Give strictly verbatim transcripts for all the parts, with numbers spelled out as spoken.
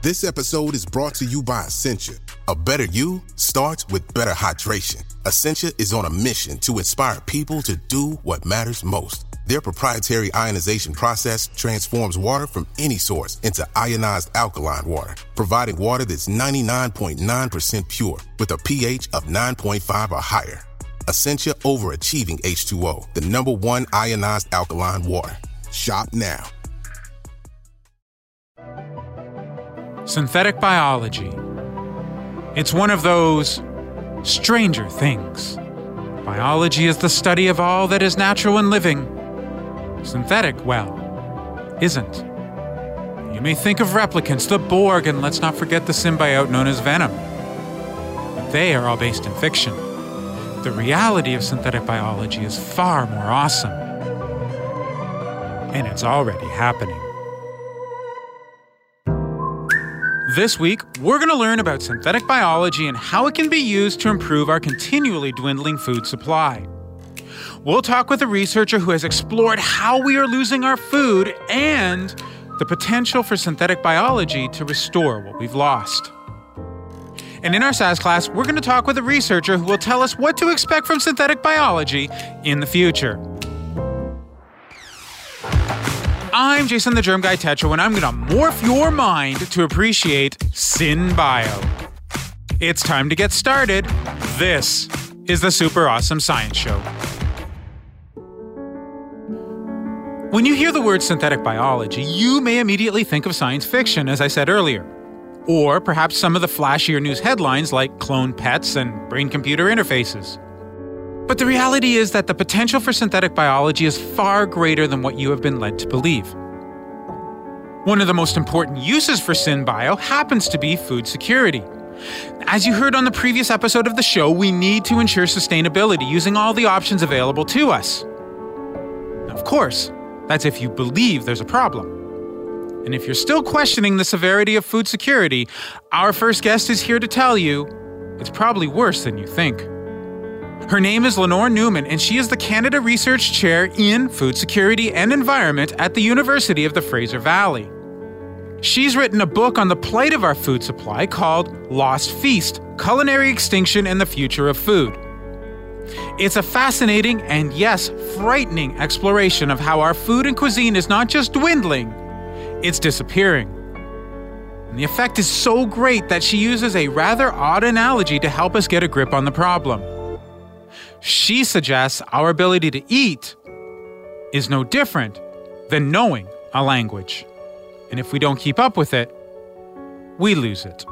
This episode is brought to you by Essentia. A better you starts with better hydration. Essentia is on a mission to inspire people to do what matters most. Their proprietary ionization process transforms water from any source into ionized alkaline water, providing water that's ninety-nine point nine percent pure with a pH of nine point five or higher. Essentia Overachieving H two O, the number one ionized alkaline water. Shop now. Synthetic biology. It's one of those stranger things. Biology is the study of all that is natural and living. Synthetic, well, isn't. You may think of replicants, the Borg, and let's not forget the symbiote known as Venom. But they are all based in fiction. The reality of synthetic biology is far more awesome. And it's already happening. This week, we're going to learn about synthetic biology and how it can be used to improve our continually dwindling food supply. We'll talk with a researcher who has explored how we are losing our food and the potential for synthetic biology to restore what we've lost. And in our S A S class, we're going to talk with a researcher who will tell us what to expect from synthetic biology in the future. I'm Jason the Germ Guy Tetra, and I'm going to morph your mind to appreciate SynBio. It's time to get started. This is the Super Awesome Science Show. When you hear the word synthetic biology, you may immediately think of science fiction, as I said earlier. Or perhaps some of the flashier news headlines like clone pets and brain-computer interfaces. But the reality is that the potential for synthetic biology is far greater than what you have been led to believe. One of the most important uses for SynBio happens to be food security. As you heard on the previous episode of the show, we need to ensure sustainability using all the options available to us. Now, of course, that's if you believe there's a problem. And if you're still questioning the severity of food security, our first guest is here to tell you it's probably worse than you think. Her name is Lenore Newman, and she is the Canada Research Chair in Food Security and Environment at the University of the Fraser Valley. She's written a book on the plight of our food supply called Lost Feast: Culinary Extinction and the Future of Food. It's a fascinating and, yes, frightening exploration of how our food and cuisine is not just dwindling, it's disappearing. And the effect is so great that she uses a rather odd analogy to help us get a grip on the problem. She suggests our ability to eat is no different than knowing a language. And if we don't keep up with it, we lose it.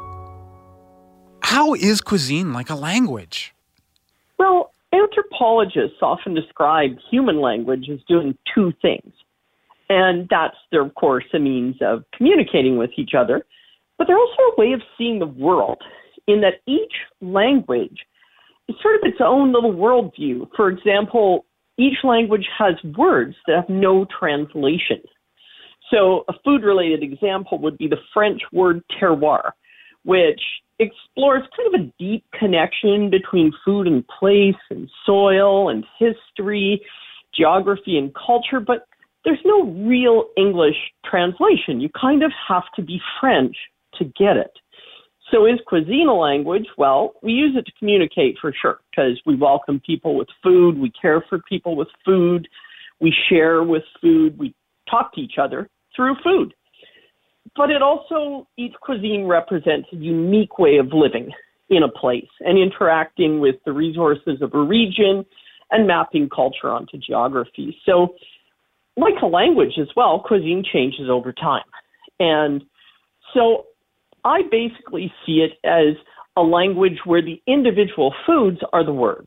How is cuisine like a language? Well, anthropologists often describe human language as doing two things. And that's, they're, of course, a means of communicating with each other. But they're also a way of seeing the world, in that each language is sort of its own little worldview. For example, each language has words that have no translation. So a food-related example would be the French word terroir, which explores kind of a deep connection between food and place and soil and history, geography and culture, but there's no real English translation. You kind of have to be French to get it. So is cuisine a language? Well, we use it to communicate for sure, because we welcome people with food, we care for people with food, we share with food, we talk to each other through food. But it also, each cuisine represents a unique way of living in a place and interacting with the resources of a region and mapping culture onto geography. So like a language as well, cuisine changes over time. And so I basically see it as a language where the individual foods are the words.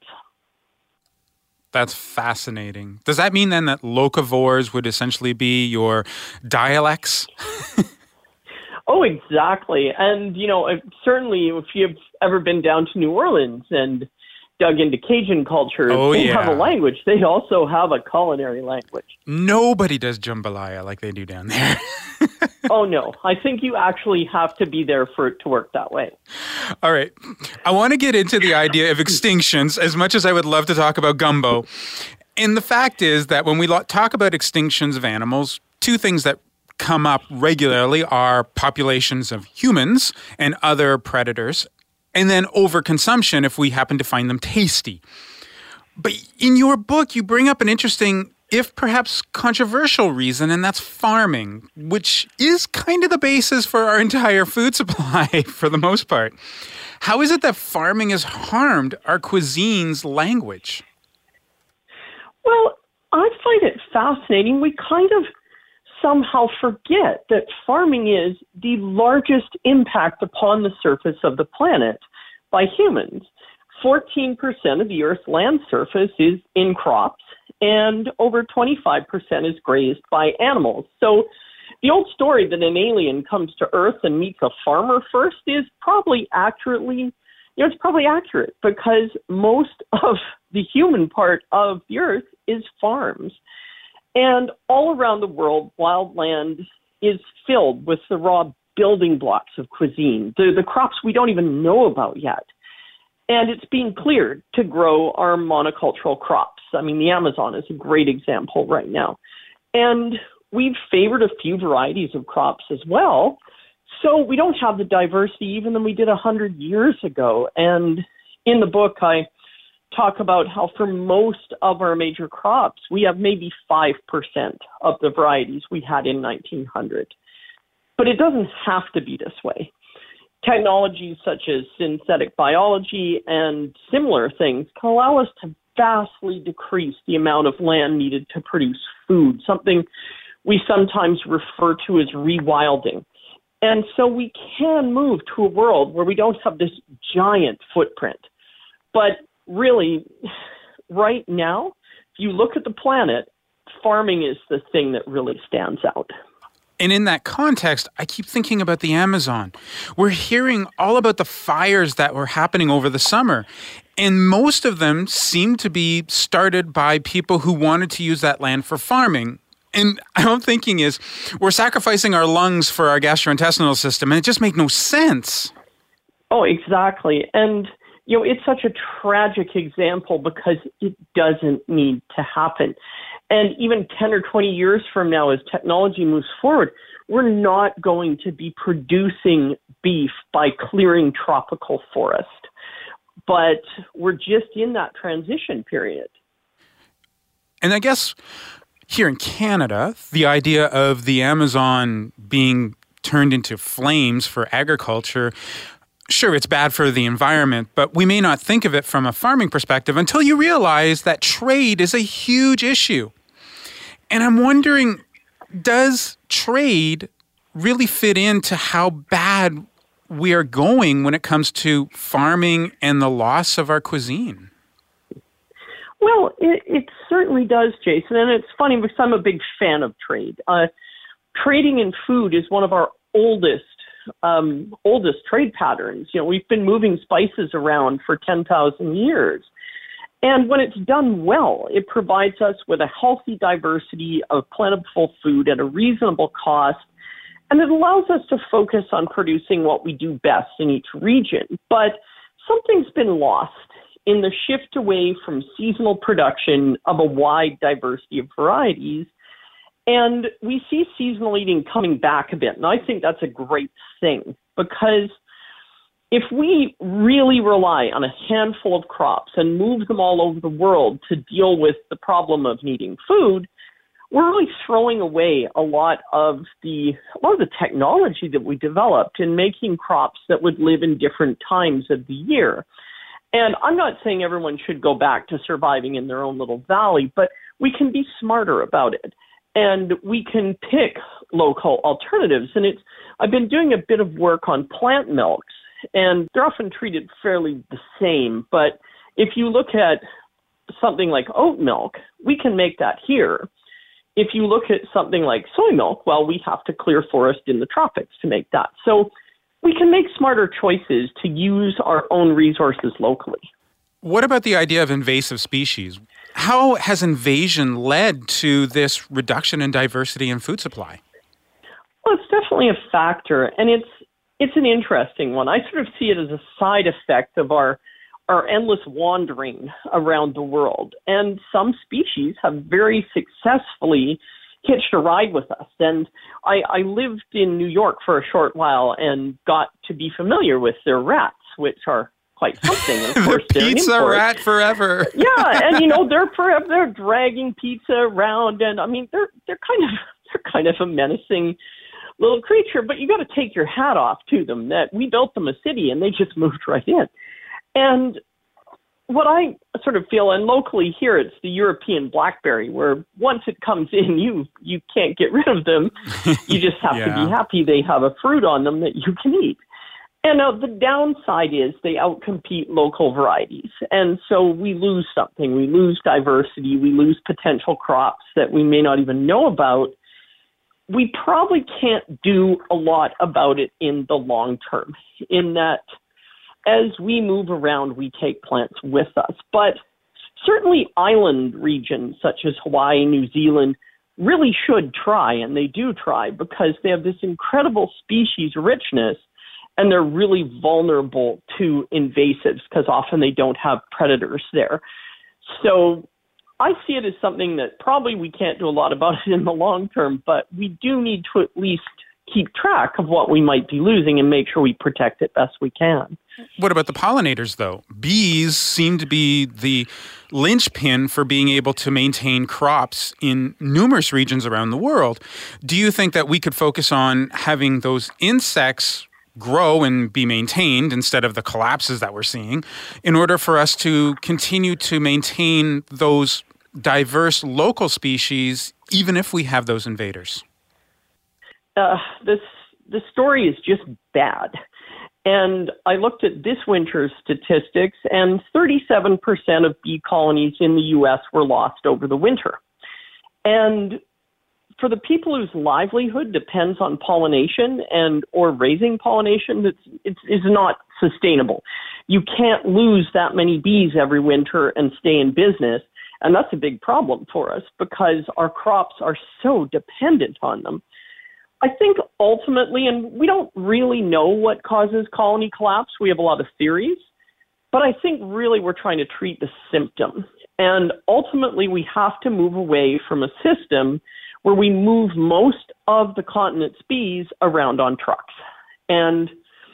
That's fascinating. Does that mean then that locavores would essentially be your dialects? Oh, exactly. And, you know, certainly if you've ever been down to New Orleans and dug into Cajun culture, oh, they yeah. have a language. They also have a culinary language. Nobody does jambalaya like they do down there. Oh, no. I think you actually have to be there for it to work that way. All right. I want to get into the idea of extinctions as much as I would love to talk about gumbo. And the fact is that when we talk about extinctions of animals, two things that come up regularly are populations of humans and other predators, and then overconsumption if we happen to find them tasty. But in your book, you bring up an interesting, if perhaps controversial reason, and that's farming, which is kind of the basis for our entire food supply for the most part. How is it that farming has harmed our cuisine's language? Well, I find it fascinating. We kind of somehow forget that farming is the largest impact upon the surface of the planet by humans. fourteen percent of the Earth's land surface is in crops, and over twenty-five percent is grazed by animals. So the old story that an alien comes to Earth and meets a farmer first is probably accurately, you know, it's probably accurate because most of the human part of the Earth is farms. And all around the world, wildland is filled with the raw building blocks of cuisine, the, the crops we don't even know about yet. And it's being cleared to grow our monocultural crops. I mean, the Amazon is a great example right now. And we've favored a few varieties of crops as well. So we don't have the diversity even than we did one hundred years ago. And in the book, I talk about how for most of our major crops, we have maybe five percent of the varieties we had in nineteen hundred. But it doesn't have to be this way. Technologies such as synthetic biology and similar things can allow us to vastly decrease the amount of land needed to produce food, something we sometimes refer to as rewilding. And so we can move to a world where we don't have this giant footprint. But really, right now, if you look at the planet, farming is the thing that really stands out. And in that context, I keep thinking about the Amazon. We're hearing all about the fires that were happening over the summer. And most of them seem to be started by people who wanted to use that land for farming. And what I'm thinking is, we're sacrificing our lungs for our gastrointestinal system, and it just makes no sense. Oh, exactly. And, you know, it's such a tragic example because it doesn't need to happen. And even ten or twenty years from now, as technology moves forward, we're not going to be producing beef by clearing tropical forest. But we're just in that transition period. And I guess here in Canada, the idea of the Amazon being turned into flames for agriculture, sure, it's bad for the environment, but we may not think of it from a farming perspective until you realize that trade is a huge issue. And I'm wondering, does trade really fit into how bad we are going when it comes to farming and the loss of our cuisine? Well, it, it certainly does, Jason. And it's funny because I'm a big fan of trade. Uh, trading in food is one of our oldest um, oldest trade patterns. You know, we've been moving spices around for ten thousand years. And when it's done well, it provides us with a healthy diversity of plentiful food at a reasonable cost. And it allows us to focus on producing what we do best in each region. But something's been lost in the shift away from seasonal production of a wide diversity of varieties. And we see seasonal eating coming back a bit. And I think that's a great thing because if we really rely on a handful of crops and move them all over the world to deal with the problem of needing food, we're really throwing away a lot of the a lot of the technology that we developed in making crops that would live in different times of the year. And I'm not saying everyone should go back to surviving in their own little valley, but we can be smarter about it. And we can pick local alternatives. And it's I've been doing a bit of work on plant milks, and they're often treated fairly the same. But if you look at something like oat milk, we can make that here. If you look at something like soy milk, well, we have to clear forest in the tropics to make that. So we can make smarter choices to use our own resources locally. What about the idea of invasive species? How has invasion led to this reduction in diversity in food supply? Well, it's definitely a factor, and it's it's an interesting one. I sort of see it as a side effect of our our endless wandering around the world. And some species have very successfully hitched a ride with us. And I, I lived in New York for a short while and got to be familiar with their rats, which are quite something. And of course, the pizza they're rat forever. Yeah, and you know they're forever. They're dragging pizza around, and I mean they're they're kind of they're kind of a menacing little creature. But you got to take your hat off to them. That we built them a city, and they just moved right in. And what I sort of feel, and locally here, it's the European blackberry, where once it comes in, you you can't get rid of them. You just have yeah. to be happy they have a fruit on them that you can eat. And uh, the downside is they outcompete local varieties. And so we lose something. We lose diversity. We lose potential crops that we may not even know about. We probably can't do a lot about it in the long term, in that as we move around, we take plants with us. But certainly island regions such as Hawaii, New Zealand, really should try, and they do try, because they have this incredible species richness. And they're really vulnerable to invasives because often they don't have predators there. So I see it as something that probably we can't do a lot about it in the long term, but we do need to at least keep track of what we might be losing and make sure we protect it best we can. What about the pollinators, though? Bees seem to be the linchpin for being able to maintain crops in numerous regions around the world. Do you think that we could focus on having those insects grow and be maintained instead of the collapses that we're seeing in order for us to continue to maintain those diverse local species, even if we have those invaders? Uh, this the story is just bad. And I looked at this winter's statistics, and thirty-seven percent of bee colonies in the U S were lost over the winter. And for the people whose livelihood depends on pollination and or raising pollination, it's, it's, it's not sustainable. You can't lose that many bees every winter and stay in business. And that's a big problem for us because our crops are so dependent on them. I think ultimately, and we don't really know what causes colony collapse. We have a lot of theories. But I think really we're trying to treat the symptom. And ultimately, we have to move away from a system where we move most of the continent's bees around on trucks. And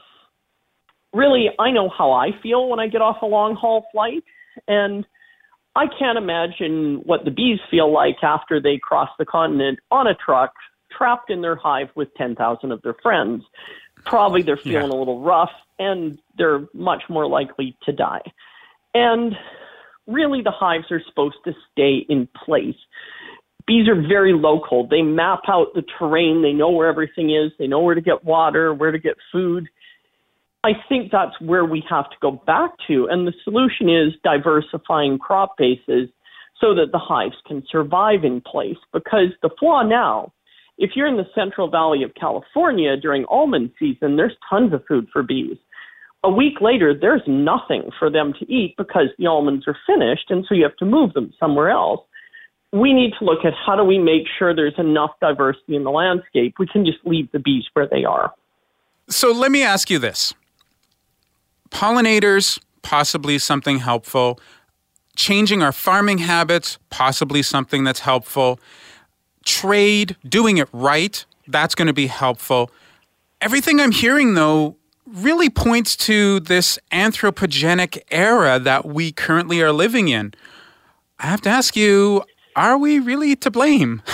really, I know how I feel when I get off a long-haul flight, and I can't imagine what the bees feel like after they cross the continent on a truck, trapped in their hive with ten thousand of their friends. Probably they're feeling yeah. a little rough, and they're much more likely to die. And really, the hives are supposed to stay in place. Bees are very local. They map out the terrain. They know where everything is. They know where to get water, where to get food. I think that's where we have to go back to. And the solution is diversifying crop bases so that the hives can survive in place. Because the flaw now, if you're in the Central Valley of California during almond season, there's tons of food for bees. A week later, there's nothing for them to eat because the almonds are finished, and so you have to move them somewhere else. We need to look at how do we make sure there's enough diversity in the landscape. We can just leave the bees where they are. So let me ask you this. Pollinators, possibly something helpful. Changing our farming habits, possibly something that's helpful. Trade, doing it right, that's going to be helpful. Everything I'm hearing, though, really points to this anthropogenic era that we currently are living in. I have to ask you, are we really to blame?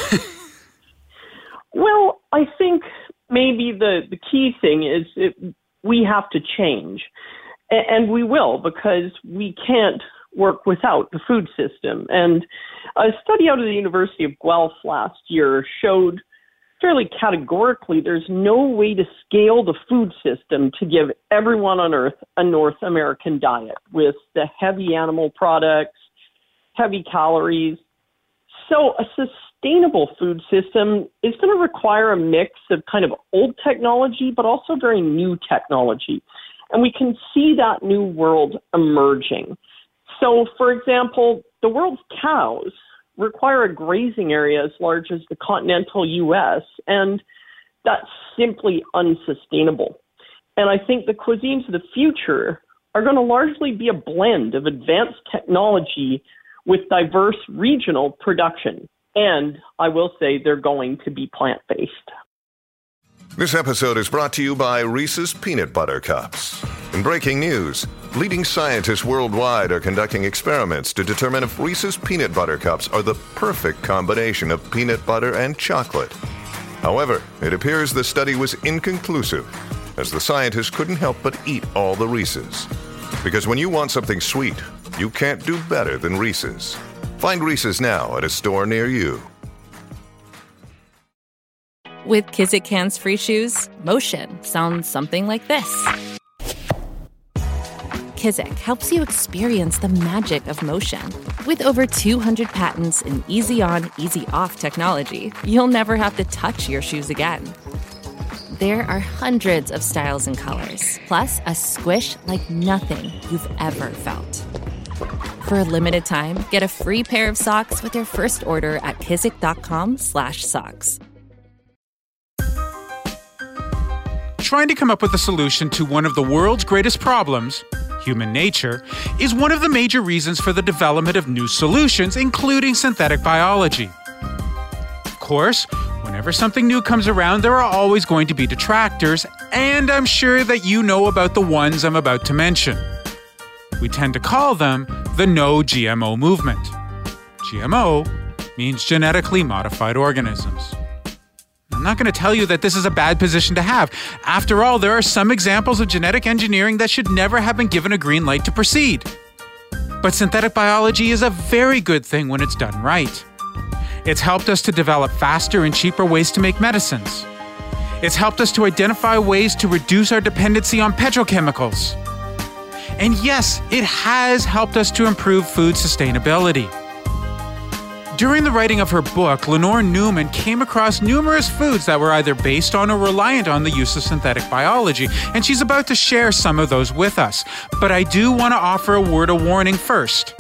Well, I think maybe the, the key thing is it, we have to change. And we will, because we can't work without the food system. And a study out of the University of Guelph last year showed fairly categorically there's no way to scale the food system to give everyone on Earth a North American diet with the heavy animal products, heavy calories. So a sustainable food system is going to require a mix of kind of old technology, but also very new technology. And we can see that new world emerging. So, for example, the world's cows require a grazing area as large as the continental U S, and that's simply unsustainable. And I think the cuisines of the future are going to largely be a blend of advanced technology with diverse regional production. And I will say they're going to be plant-based. This episode is brought to you by Reese's Peanut Butter Cups. In breaking news, leading scientists worldwide are conducting experiments to determine if Reese's Peanut Butter Cups are the perfect combination of peanut butter and chocolate. However, it appears the study was inconclusive, as the scientists couldn't help but eat all the Reese's. Because when you want something sweet, you can't do better than Reese's. Find Reese's now at a store near you. With Kizik hands-free shoes, motion sounds something like this. Kizik helps you experience the magic of motion. With over two hundred patents and easy-on, easy-off technology, you'll never have to touch your shoes again. There are hundreds of styles and colors, plus a squish like nothing you've ever felt. For a limited time, get a free pair of socks with your first order at kizik.com slash socks. Trying to come up with a solution to one of the world's greatest problems, human nature, is one of the major reasons for the development of new solutions, including synthetic biology. Of course, whenever something new comes around, there are always going to be detractors, and I'm sure that you know about the ones I'm about to mention. We tend to call them the no G M O movement. G M O means genetically modified organisms. I'm not going to tell you that this is a bad position to have. After all, there are some examples of genetic engineering that should never have been given a green light to proceed. But synthetic biology is a very good thing when it's done right. It's helped us to develop faster and cheaper ways to make medicines. It's helped us to identify ways to reduce our dependency on petrochemicals. And yes, it has helped us to improve food sustainability. During the writing of her book, Lenore Newman came across numerous foods that were either based on or reliant on the use of synthetic biology, and she's about to share some of those with us. But I do want to offer a word of warning first.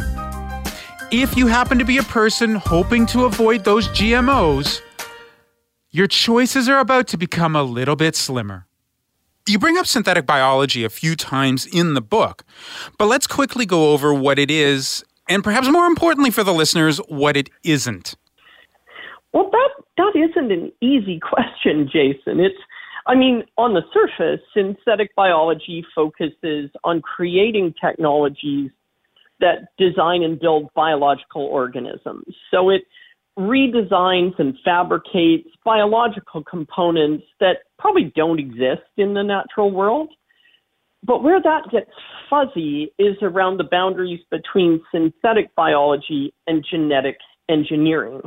If you happen to be a person hoping to avoid those G M Os, your choices are about to become a little bit slimmer. You bring up synthetic biology a few times in the book, but let's quickly go over what it is, and perhaps more importantly for the listeners, what it isn't. Well, that that isn't an easy question, Jason. It's, I mean, on the surface, synthetic biology focuses on creating technologies that design and build biological organisms. So it redesigns and fabricates biological components that probably don't exist in the natural world. But where that gets fuzzy is around the boundaries between synthetic biology and genetic engineering.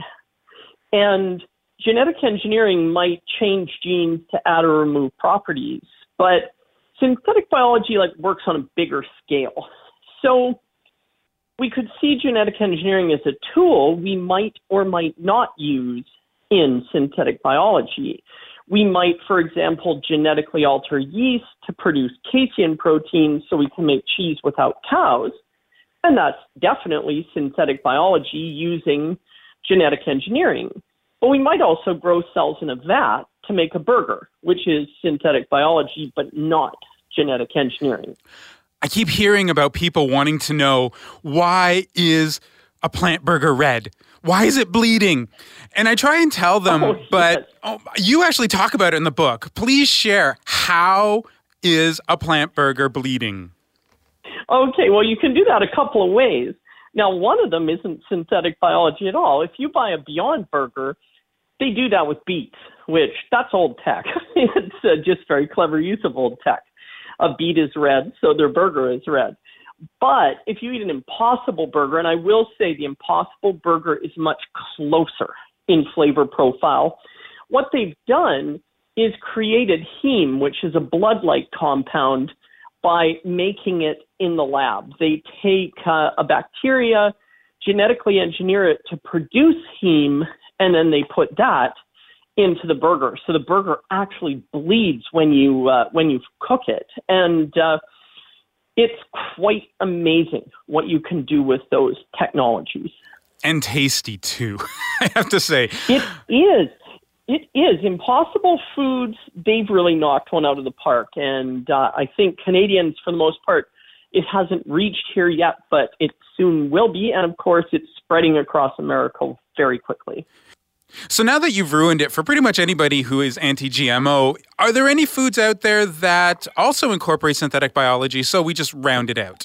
And genetic engineering might change genes to add or remove properties, but synthetic biology like works on a bigger scale. So we could see genetic engineering as a tool we might or might not use in synthetic biology. We might, for example, genetically alter yeast to produce casein protein so we can make cheese without cows. And that's definitely synthetic biology using genetic engineering. But we might also grow cells in a vat to make a burger, which is synthetic biology, but not genetic engineering. I keep hearing about people wanting to know, why is a plant burger red? Why is it bleeding? And I try and tell them, oh, but yes. oh, you actually talk about it in the book. Please share, how is a plant burger bleeding? Okay, well, you can do that a couple of ways. Now, one of them isn't synthetic biology at all. If you buy a Beyond Burger, they do that with beets, which that's old tech. It's uh, just very clever use of old tech. A beet is red, so their burger is red. But if you eat an Impossible Burger, and I will say the Impossible Burger is much closer in flavor profile, what they've done is created heme, which is a blood-like compound, by making it in the lab. They take uh, a bacteria, genetically engineer it to produce heme, and then they put that into the burger. So the burger actually bleeds when you uh, when you cook it. And uh, it's quite amazing what you can do with those technologies. And tasty, too, I have to say. It is. It is. Impossible Foods, they've really knocked one out of the park. And uh, I think Canadians, for the most part, It hasn't reached here yet, but it soon will be. And of course, it's spreading across America very quickly. So now that you've ruined it for pretty much anybody who is anti-G M O, are there any foods out there that also incorporate synthetic biology, so we just round it out?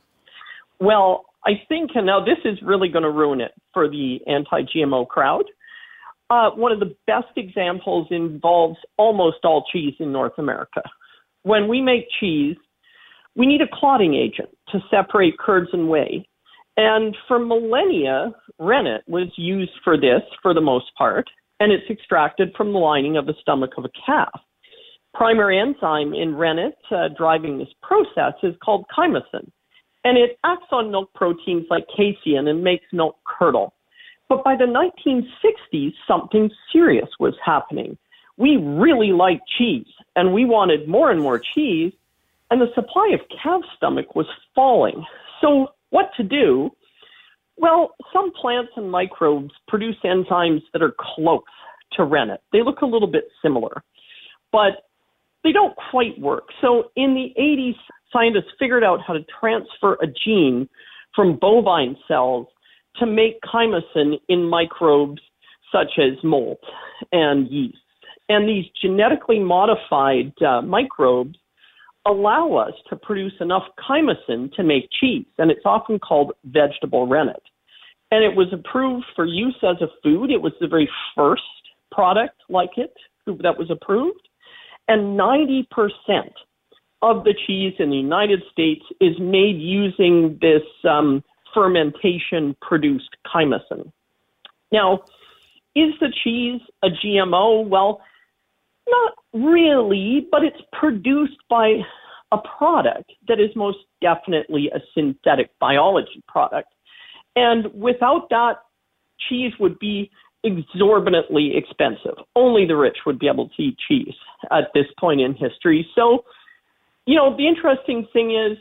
Well, I think, and now this is really going to ruin it for the anti-G M O crowd. Uh, one of the best examples involves almost all cheese in North America. When we make cheese, we need a clotting agent to separate curds and whey. And for millennia, rennet was used for this for the most part, and it's extracted from the lining of the stomach of a calf. Primary enzyme in rennet uh, driving this process is called chymosin, and it acts on milk proteins like casein and makes milk curdle. But by the nineteen sixties, something serious was happening. We really liked cheese, and we wanted more and more cheese, and the supply of calf stomach was falling. So what to do? Well, some plants and microbes produce enzymes that are close to rennet. They look a little bit similar, but they don't quite work. So in the eighties, scientists figured out how to transfer a gene from bovine cells to make chymosin in microbes such as mold and yeast. And these genetically modified uh, microbes allow us to produce enough chymosin to make cheese, and it's often called vegetable rennet. And it was approved for use as a food. It was the very first product like it that was approved, and ninety percent of the cheese in the United States is made using this um, fermentation-produced chymosin. Now, is the cheese a G M O? Well, not really, but it's produced by a product that is most definitely a synthetic biology product. And without that, cheese would be exorbitantly expensive. Only the rich would be able to eat cheese at this point in history. So, you know, the interesting thing is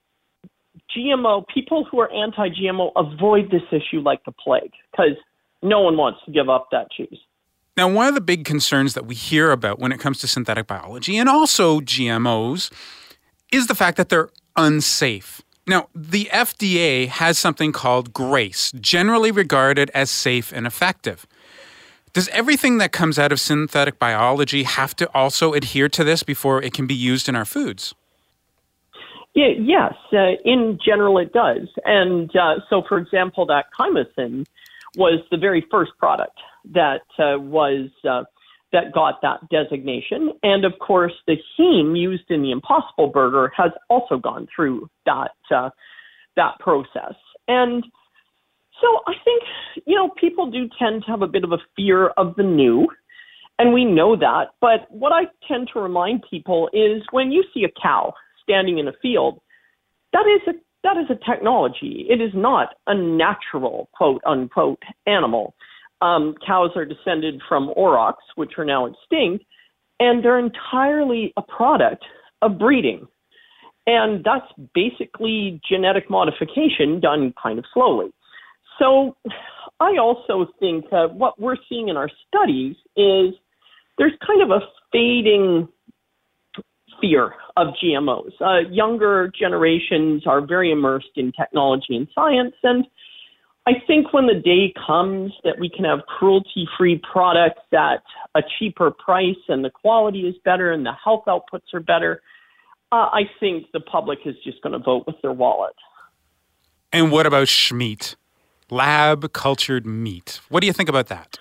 G M O, people who are anti-G M O avoid this issue like the plague because no one wants to give up that cheese. Now, one of the big concerns that we hear about when it comes to synthetic biology and also G M Os is the fact that they're unsafe. Now, the F D A has something called GRACE, generally regarded as safe and effective. Does everything that comes out of synthetic biology have to also adhere to this before it can be used in our foods? Yeah, yes, uh, in general it does. And uh, so, for example, that chymosin was the very first product that uh, was uh, that got that designation. And of course, the heme used in the Impossible Burger has also gone through that uh, that process. And so I think, you know, people do tend to have a bit of a fear of the new, and we know that. But what I tend to remind people is when you see a cow standing in a field, that is a that is a technology. It is not a natural, quote unquote, animal. Um, cows are descended from aurochs, which are now extinct, and they're entirely a product of breeding. And that's basically genetic modification done kind of slowly. So I also think uh, what we're seeing in our studies is there's kind of a fading fear of G M Os. Uh, younger generations are very immersed in technology and science, and I think when the day comes that we can have cruelty-free products at a cheaper price and the quality is better and the health outputs are better, uh, I think the public is just going to vote with their wallet. And what about schmeat? Lab-cultured meat. What do you think about that?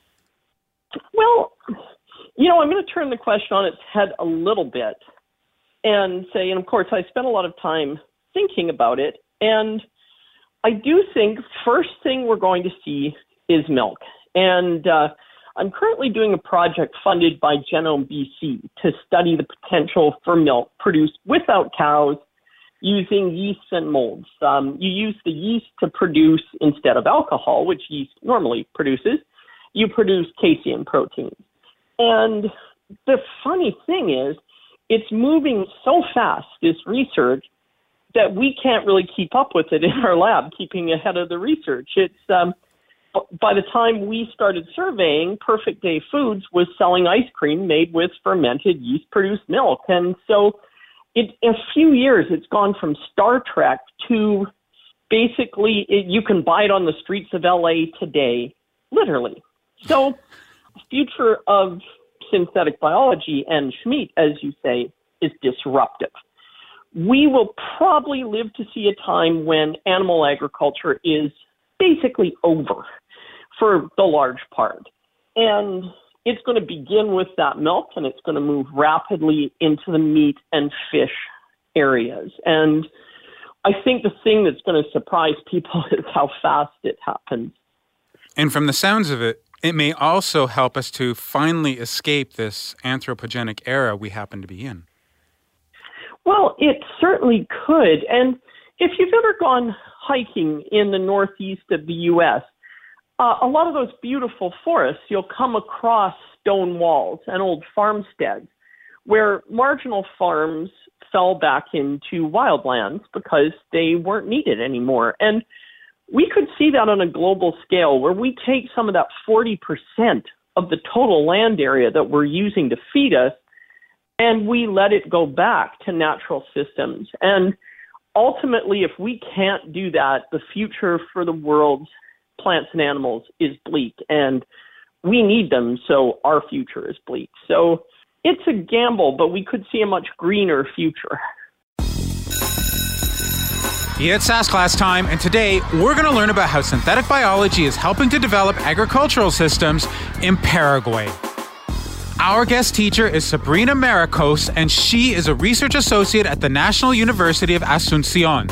Well, you know, I'm going to turn the question on its head a little bit and say, and of course, I spent a lot of time thinking about it, and I do think first thing we're going to see is milk. And uh, I'm currently doing a project funded by Genome B C to study the potential for milk produced without cows using yeasts and molds. Um, you use the yeast to produce, instead of alcohol, which yeast normally produces, you produce casein proteins. And the funny thing is, it's moving so fast, this research, that we can't really keep up with it in our lab, keeping ahead of the research. It's um, by the time we started surveying, Perfect Day Foods was selling ice cream made with fermented yeast-produced milk. And so it, in a few years, it's gone from Star Trek to basically it, you can buy it on the streets of L A today, literally. So the future of synthetic biology and Schmidt, as you say, is disruptive. We will probably live to see a time when animal agriculture is basically over for the large part. And it's going to begin with that milk, and it's going to move rapidly into the meat and fish areas. And I think the thing that's going to surprise people is how fast it happens. And from the sounds of it, it may also help us to finally escape this anthropogenic era we happen to be in. Well, it certainly could. And if you've ever gone hiking in the northeast of the U S, uh, a lot of those beautiful forests, you'll come across stone walls and old farmsteads where marginal farms fell back into wildlands because they weren't needed anymore. And we could see that on a global scale where we take some of that forty percent of the total land area that we're using to feed us, and we let it go back to natural systems. And ultimately, if we can't do that, the future for the world's plants and animals is bleak, and we need them, so our future is bleak. So it's a gamble, but we could see a much greener future. Yeah, it's SAS class time, and today we're going to learn about how synthetic biology is helping to develop agricultural systems in Paraguay. Our guest teacher is Sabrina Maricos, and she is a research associate at the National University of Asunción.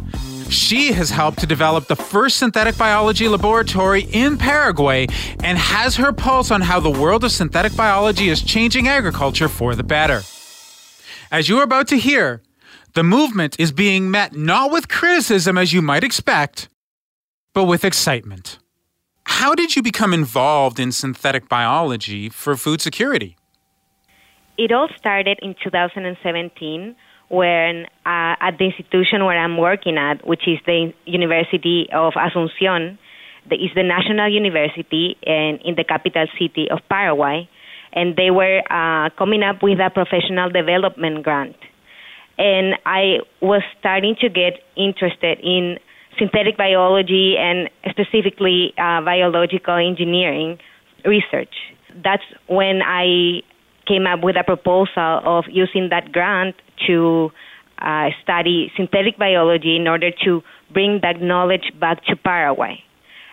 She has helped to develop the first synthetic biology laboratory in Paraguay and has her pulse on how the world of synthetic biology is changing agriculture for the better. As you are about to hear, the movement is being met not with criticism as you might expect, but with excitement. How did you become involved in synthetic biology for food security? It all started in two thousand seventeen when uh, at the institution where I'm working at, which is the University of Asunción, the, is the national university in, in the capital city of Paraguay, and they were uh, coming up with a professional development grant. And I was starting to get interested in synthetic biology and specifically uh, biological engineering research. That's when I came up with a proposal of using that grant to uh, study synthetic biology in order to bring that knowledge back to Paraguay.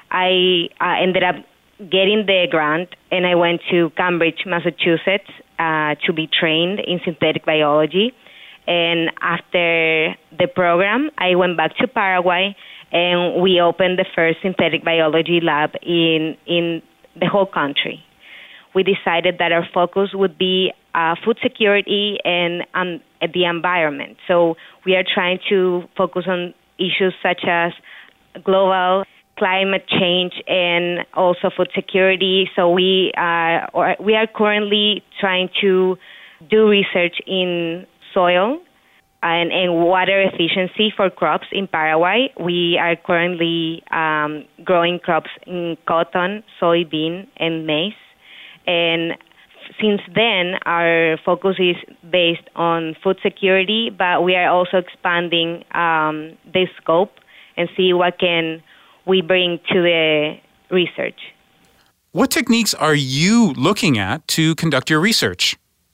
I uh, ended up getting the grant, and I went to Cambridge, Massachusetts, uh, to be trained in synthetic biology. And after the program, I went back to Paraguay, and we opened the first synthetic biology lab in, in the whole country. We decided that our focus would be uh, food security and um, the environment. So we are trying to focus on issues such as global climate change and also food security. So we are, or we are currently trying to do research in soil and, and water efficiency for crops in Paraguay. We are currently um, growing crops in cotton, soybean, and maize. And since then, our focus is based on food security, but we are also expanding um, the scope and see what can we bring to the research. What techniques are you looking at to conduct your research?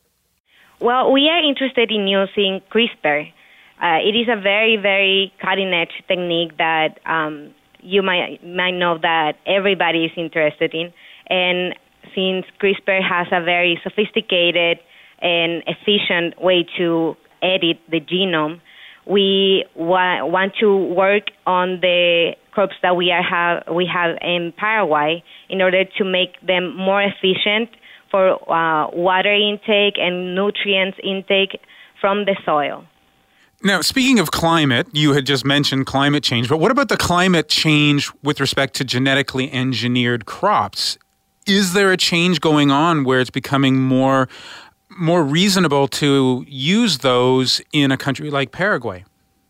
Well, we are interested in using CRISPR. Uh, it is a very, very cutting-edge technique that um, you might might know that everybody is interested in. And since CRISPR has a very sophisticated and efficient way to edit the genome, we wa- want to work on the crops that we are have we have in Paraguay in order to make them more efficient for uh, water intake and nutrients intake from the soil. Now, speaking of climate, you had just mentioned climate change, but what about the climate change with respect to genetically engineered crops? Is there a change going on where it's becoming more more reasonable to use those in a country like Paraguay?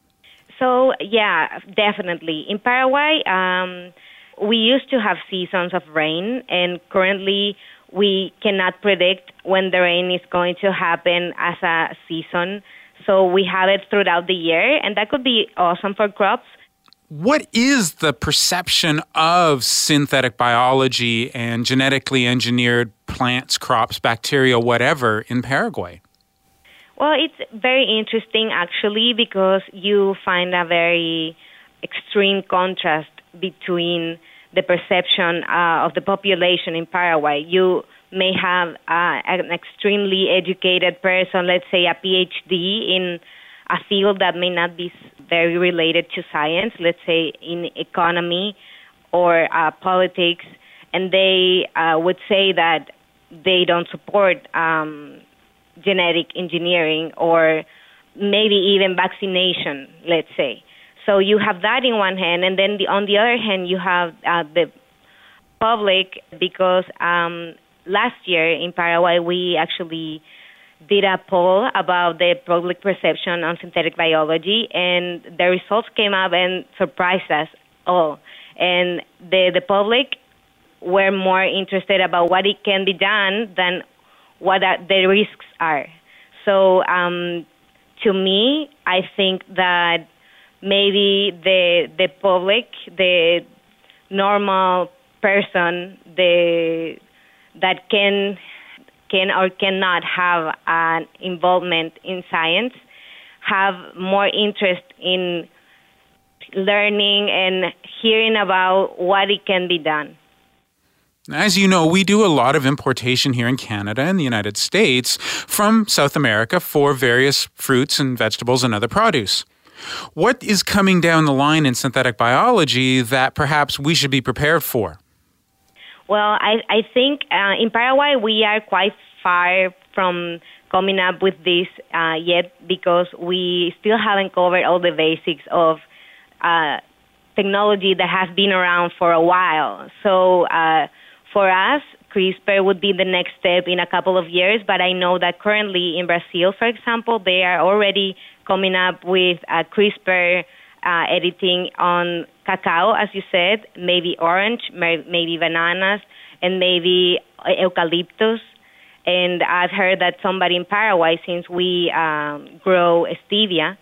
So, yeah, definitely. In Paraguay, um, we used to have seasons of rain, and currently we cannot predict when the rain is going to happen as a season. So we have it throughout the year, and that could be awesome for crops. What is the perception of synthetic biology and genetically engineered plants, crops, bacteria, whatever in Paraguay? Well, it's very interesting, actually, because you find a very extreme contrast between the perception uh, of the population in Paraguay. You may have uh, an extremely educated person, let's say a P H D in a field that may not be very related to science, let's say in economy or uh, politics, and they uh, would say that they don't support um, genetic engineering or maybe even vaccination, let's say. So you have that in one hand, and then the, on the other hand, you have uh, the public, because um, last year in Paraguay, we actually did a poll about the public perception on synthetic biology, and the results came up and surprised us all. And the, the public were more interested about what it can be done than what the risks are. So um, to me, I think that maybe the the public, the normal person, the that can can or cannot have an involvement in science, have more interest in learning and hearing about what it can be done. As you know, we do a lot of importation here in Canada and the United States from South America for various fruits and vegetables and other produce. What is coming down the line in synthetic biology that perhaps we should be prepared for? Well, I, I think uh, in Paraguay we are quite far from coming up with this uh, yet, because we still haven't covered all the basics of uh, technology that has been around for a while. So uh, for us, CRISPR would be the next step in a couple of years, but I know that currently in Brazil, for example, they are already coming up with uh, CRISPR uh, editing on cacao, as you said, maybe orange, maybe bananas, and maybe eucalyptus. And I've heard that somebody in Paraguay, since we um, grow stevia,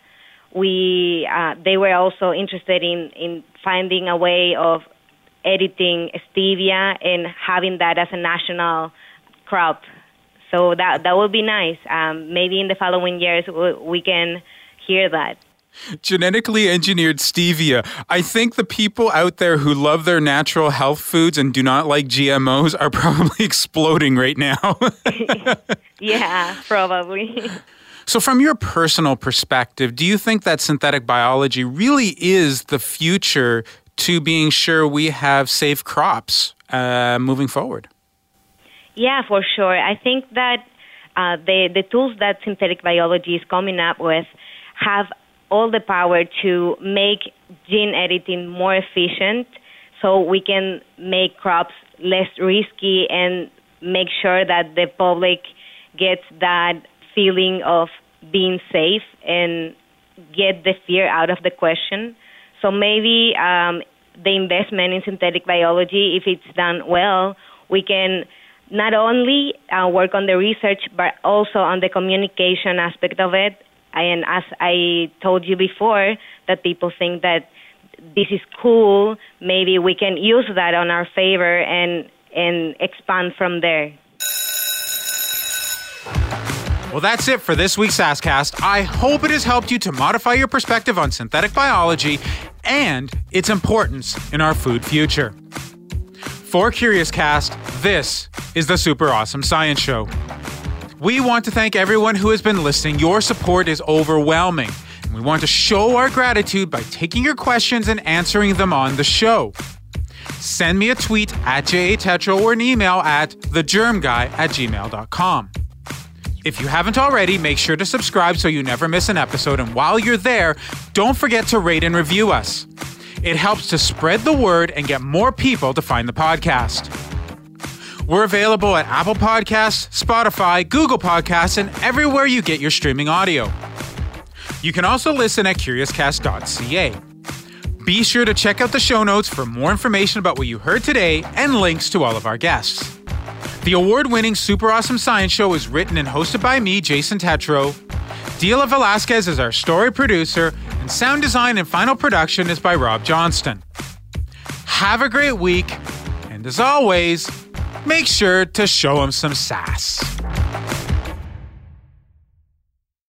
we uh, they were also interested in, in finding a way of editing stevia and having that as a national crop. So that that would be nice. Um, maybe in the following years we, we can hear that. Genetically engineered stevia. I think the people out there who love their natural health foods and do not like G M Os are probably exploding right now. Yeah, probably. So from your personal perspective, do you think that synthetic biology really is the future to being sure we have safe crops uh, moving forward? Yeah, for sure. I think that uh, the, the tools that synthetic biology is coming up with have all the power to make gene editing more efficient, so we can make crops less risky and make sure that the public gets that feeling of being safe and get the fear out of the question. So maybe um, the investment in synthetic biology, if it's done well, we can not only uh, work on the research, but also on the communication aspect of it. And as I told you before, that people think that this is cool, maybe we can use that on our favor and and expand from there. Well, that's it for this week's SaskCast. I hope it has helped you to modify your perspective on synthetic biology and its importance in our food future. For Curious Cast, this is the Super Awesome Science Show. We want to thank everyone who has been listening. Your support is overwhelming. And we want to show our gratitude by taking your questions and answering them on the show. Send me a tweet at J A Tetro or an email at the germ guy at gmail dot com. If you haven't already, make sure to subscribe so you never miss an episode. And while you're there, don't forget to rate and review us. It helps to spread the word and get more people to find the podcast. We're available at Apple Podcasts, Spotify, Google Podcasts, and everywhere you get your streaming audio. You can also listen at curious cast dot c a. Be sure to check out the show notes for more information about what you heard today and links to all of our guests. The award-winning Super Awesome Science Show is written and hosted by me, Jason Tetro. Dila Velasquez is our story producer, and sound design and final production is by Rob Johnston. Have a great week, and as always, make sure to show him some sass.